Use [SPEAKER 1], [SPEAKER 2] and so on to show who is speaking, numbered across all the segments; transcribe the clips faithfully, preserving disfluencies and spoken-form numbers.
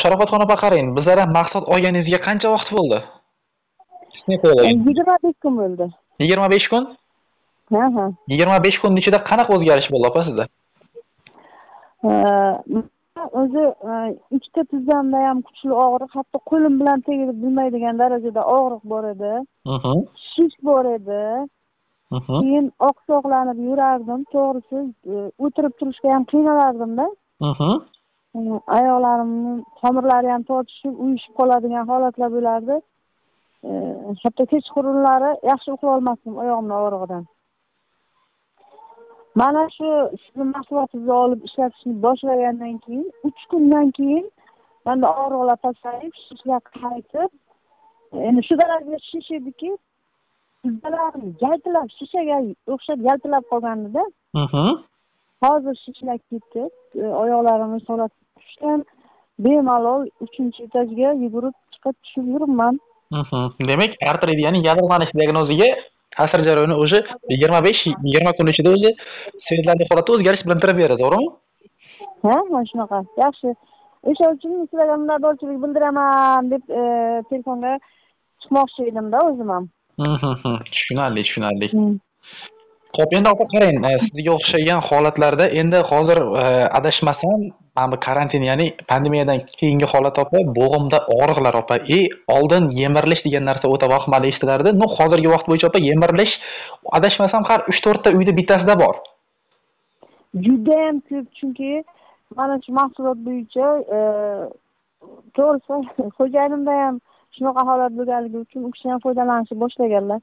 [SPEAKER 1] Sharofatxon opa qarang, bizlardan maqsad olganingizga qancha vaqt bo'ldi? Ismi
[SPEAKER 2] E,
[SPEAKER 1] qo'yilgan.
[SPEAKER 2] yigirma besh kun bo'ldi.
[SPEAKER 1] yigirma besh kun?
[SPEAKER 2] Ha, ha.
[SPEAKER 1] yigirma besh kun ichida qanaqa o'zgarish bo'ldi opa sizda?
[SPEAKER 2] E, o'zi e, ikkita tizzamda ham kuchli og'riq, hatto qo'lim bilan tegib bilmaydigan darajada og'riq bor edi.
[SPEAKER 1] Mhm.
[SPEAKER 2] Shish bor edi.
[SPEAKER 1] Mhm.
[SPEAKER 2] Keyin oqsoqlanib yurardim. To'g'risi, e, o'tirib turishga ham qiynalardim-da.
[SPEAKER 1] Mhm.
[SPEAKER 2] E, Oyoqlarimni tomirlari ham tortishib, uyushib qoladigan holatlar bo'lardi. E, hatto kechqurunlari yaxshi uxlay olmasdim oyog'imning og'rig'idan. Mana shu sizni mahsulotingizni olib ishlatishni boshlagandan keyin uch kundan keyin menda og'riqlar pasayib, shishlar qaytib, endi shu darajada shish ediki, tizzalarim yaltilab, shishaga o'xshab yaltilab qolgandi-da.
[SPEAKER 1] Mhm.
[SPEAKER 2] Hozir shishlar ketdi, oyoqlarimni solat tushgan, bemalol uchinchi etajga yugurib chiqib tushib yuribman.
[SPEAKER 1] Mhm. Demak, artrit, ya'ni yallig'lanish diagnoziga ta'sir jarayoni o'sha yigirma besh yigirma kun ichida o'zi sezilarli holatda o'zgarish bilintirib beradi, to'g'rimi?
[SPEAKER 2] Ha, mana shunaqa. Yaxshi. O'sha uchun sizlarga minnatdorchilik bildiraman deb e, telefonga chiqmoqchi edim-da o'zim ham.
[SPEAKER 1] Mhm. Tushunarli, tushunarli.
[SPEAKER 2] Hmm.
[SPEAKER 1] Xo'p, endi opa qarang, e, sizga o'xshagan holatlarda endi hozir e, adashmasam, mana bu karantin, ya'ni pandemiyadan keyingi holat opa, bo'g'imda og'riqlar opa. E, oldin yemirilish degan narsa o'ta vahimali eshitilardi. No, hozirgi vaqt bo'yicha opa yemirilish adashmasam har uch to'rt ta uyda bittasida bor.
[SPEAKER 2] Judayam ko'p, chunki mana shu mahsulot bo'yicha e, to'g'risi xo'jayinimda ham shunaqa holat bo'lganligi uchun u kishi ham foydalanishni boshlaganlar.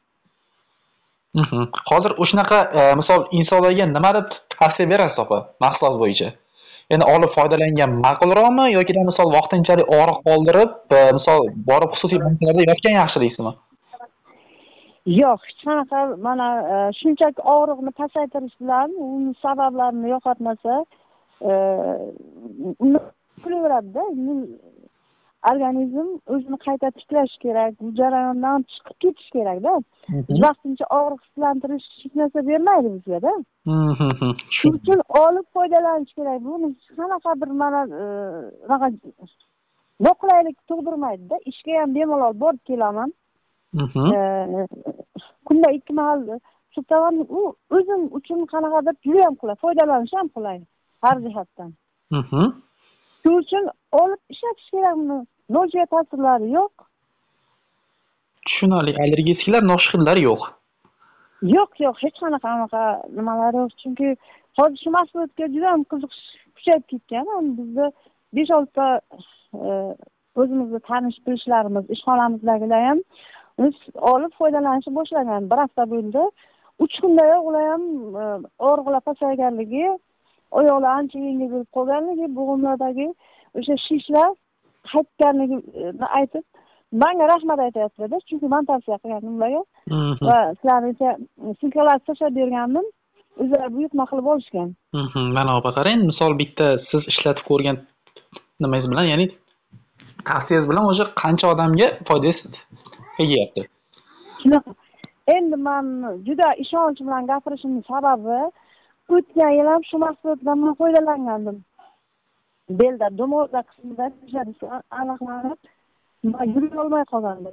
[SPEAKER 1] Mhm. Hozir o'shanaqa e, misol insonlarga nima deb tavsiya berasiz opa mahsulot bo'yicha? Endi olib foydalangan ma'qulroqmi yoki misol vaqtinchalik og'riq qoldirib, e, misol borib xususiy bankalarda yotgan yaxshi deysizmi?
[SPEAKER 2] Yo'q, hech qanaqa mana e, shunchaki og'riqni pasaytirish bilan uni sabablarini yo'qotmasa, e, uni qilaveradi-da. Organizm o'zini qayta tiklash kerak, bu jarayondan chiqib ketish kerak-da. Biz vaqtincha og'riq hislantirish hech narsa bermaydi bizga-da.
[SPEAKER 1] Mhm.
[SPEAKER 2] Shuning uchun olib foydalanish kerak. Buni hech qanaqa bir mana unaqa noqulaylik tug'dirmaydi-da. Ishga ham bemalol borib kelaman.
[SPEAKER 1] Mhm.
[SPEAKER 2] Kunda ikki mahal sutaman. U o'zim uchun qanaqadir juda ham qulay, foydalanish ham qulay har jihatdan.
[SPEAKER 1] Mhm.
[SPEAKER 2] Shuning uchun olib ishlatish kerak buni. Nojo'ya ta'sirlari yo'q.
[SPEAKER 1] Tushunarli, allergiylar, noshxidlar yo'q.
[SPEAKER 2] Yo'q, yo'q, hech qanaqa anaqa nimalar yo'q. Chunki hozir shu mahsulotga juda ham qiziqish kuchayib ketgan. Bizda besh olti ta o'zimizni tanish bilishlarimiz, ishxonamizdagilar ham biz olib foydalanishni boshlagan. Bir hafta bo'ldi. uch kundayoq ular ham og'riqlar pasayganligi, oyoqlar ancha yengil bo'lib qolganligi, bo'g'imlardagi o'sha shishlar qaytganligini aytib, menga rahmat aytayapti-da, chunki men tavsiya qilgandim ularga. Va sizlarni silkalarni tashlab bergandim. O'zlari buyurtma qilib olishgan.
[SPEAKER 1] Mhm. Mana opa qarang, misol bitta siz ishlatib ko'rgan nimangiz bilan, ya'ni tavsiyangiz bilan o'sha qancha odamga foydangiz tegyapti.
[SPEAKER 2] Shunaqa. Endi men juda ishonch bilan gapirishimning sababi, o'tgan yil ham shu mahsulotdan men foydalangandim. Belda do'moza qismida aniqlanib, men yura olmay qolgandim.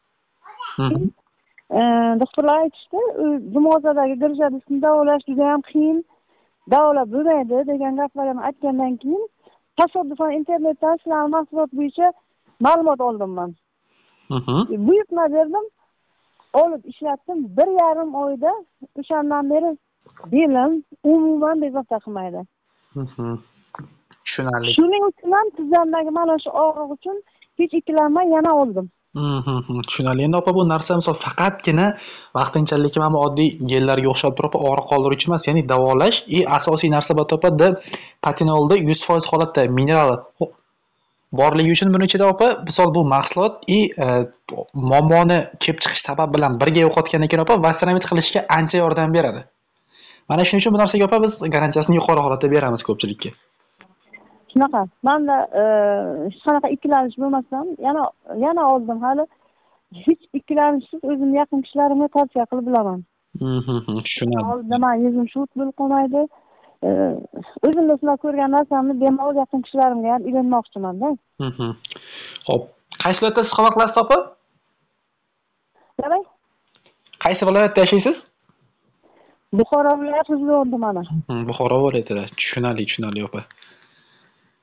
[SPEAKER 2] Doktorlar aytishdi, dumozadagi girjadisini davolash juda ham qiyin, davolab bo'lmaydi degan gaplarni aytgandan keyin tasodifan internetdan sizlar mahsulot bo'yicha ma'lumot oldim men. Buyurtma berdim, olib ishlatdim. Bir yarim oyda o'shandan beri belim umuman bezovta qilmaydi.
[SPEAKER 1] Tushunarli.
[SPEAKER 2] Shuning uchun ham tizzamdagi mana shu og'riq uchun hech ikkilanmay yana oldim.
[SPEAKER 1] Mhm. Tushunarli. Endi opa, bu narsa misol faqatgina vaqtinchalik mana oddiy gellarga o'xshab turib og'riq qoldiruvchi emas, ya'ni davolash и asosiy narsa bu topada patinolda yuz foiz holatda mineral borligi uchun buni ichida opa, misol bu mahsulot и muammoni kelib chiqish sababi bilan birga yo'qotgandan keyin opa vassalamit qilishga ancha yordam beradi. Mana shuning uchun bu narsaga opa biz garantiyasini yuqori holatda beramiz ko'pchilikka.
[SPEAKER 2] Shunaqa. Menda hech qanaqa ikkilanish bo'lmasdan yana yana oldim. Hali hech ikkilanishsiz o'zimning yaqin kishilarimga tavsiya qilib bilaman.
[SPEAKER 1] Mhm. Tushunarli.
[SPEAKER 2] Oldida men yuzim shut bo'lib qolmaydi. o'zimda sinab ko'rgan narsamni bemalol yaqin kishilarimga ham uylanmoqchimanda.
[SPEAKER 1] Mhm. Xo'p, qaysi viloyatda siz qabul qilasiz opa?
[SPEAKER 2] Qalay?
[SPEAKER 1] Qaysi viloyatda yashaysiz?
[SPEAKER 2] Buxoro viloyati G'uzg'on tumani.
[SPEAKER 1] Hmm, Buxoro viloyatida. Tushunarli, tushunarli opa.